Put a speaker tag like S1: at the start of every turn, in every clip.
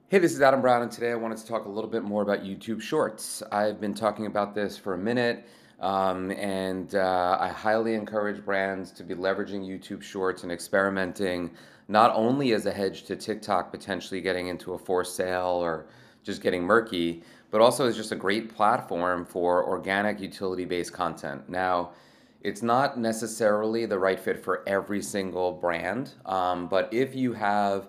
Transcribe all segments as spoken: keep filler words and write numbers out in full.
S1: Hey, this is Adam Brown, and today I wanted to talk a little bit more about YouTube Shorts. I've been talking about this for a minute, um, and uh, I highly encourage brands to be leveraging YouTube Shorts and experimenting not only as a hedge to TikTok potentially getting into a forced sale or just getting murky, but also as just a great platform for organic utility-based content. Now, it's not necessarily the right fit for every single brand, um, but if you have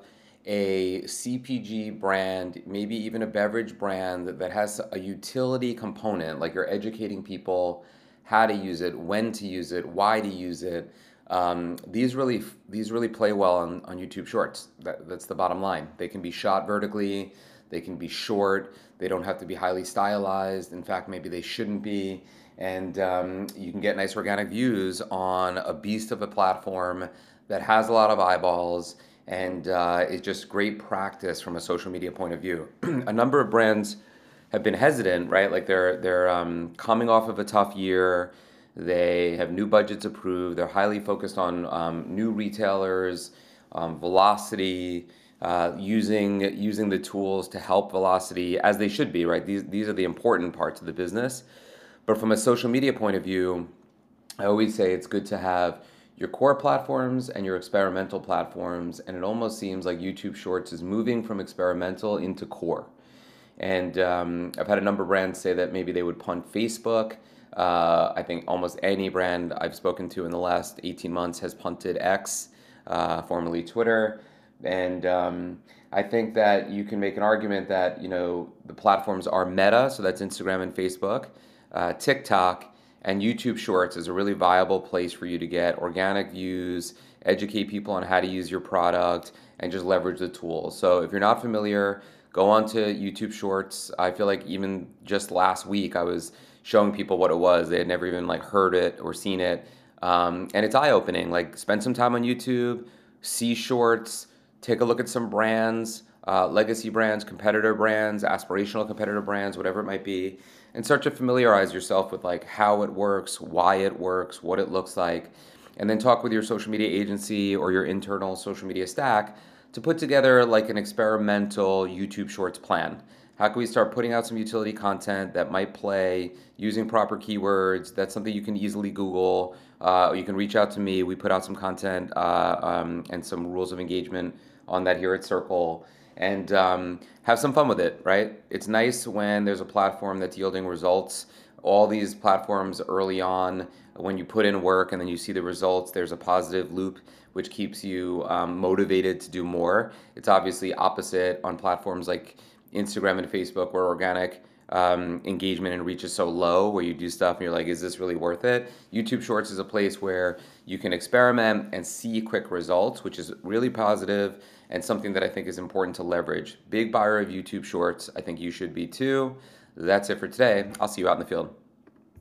S1: a C P G brand, maybe even a beverage brand that, that has a utility component, like you're educating people how to use it, when to use it, why to use it. Um, these really these really play well on, on YouTube Shorts. That, that's the bottom line. They can be shot vertically, they can be short, they don't have to be highly stylized. In fact, maybe they shouldn't be. And um, you can get nice organic views on a beast of a platform that has a lot of eyeballs and uh, it's just great practice from a social media point of view. A number of brands have been hesitant, right? Like they're they're um, coming off of a tough year. They have new budgets approved. They're highly focused on um, new retailers, um, velocity, uh, using using the tools to help velocity as they should be, right? These these are the important parts of the business. But from a social media point of view, I always say it's good to have your core platforms and your experimental platforms, and it almost seems like YouTube Shorts is moving from experimental into core. And um, I've had a number of brands say that maybe they would punt Facebook. Uh, I think almost any brand I've spoken to in the last eighteen months has punted X, uh, formerly Twitter. And um, I think that you can make an argument that, you know, the platforms are Meta, so that's Instagram and Facebook, uh, TikTok, and YouTube Shorts is a really viable place for you to get organic views, educate people on how to use your product, and just leverage the tools. So if you're not familiar, go on to YouTube Shorts. I feel like even just last week I was showing people what it was. They had never even like heard it or seen it. Um, and it's eye-opening. Like spend some time on YouTube, see shorts, take a look at some brands, uh, legacy brands, competitor brands, aspirational competitor brands, whatever it might be, and start to familiarize yourself with like how it works, why it works, what it looks like, and then talk with your social media agency or your internal social media stack to put together like an experimental YouTube Shorts plan. How can we start putting out some utility content that might play using proper keywords? That's something you can easily Google. Uh, you can reach out to me. We put out some content uh, um, and some rules of engagement on that here at Circle, and um, have some fun with it, right? It's nice when there's a platform that's yielding results. All these platforms early on, when you put in work and then you see the results, there's a positive loop which keeps you um, motivated to do more. It's obviously opposite on platforms like Instagram and Facebook where organic um, engagement and reach is so low, where you do stuff and you're like, is this really worth it? YouTube Shorts is a place where you can experiment and see quick results, which is really positive and something that I think is important to leverage. Big buyer of YouTube Shorts. I think you should be too. That's it for today. I'll see you out in the field.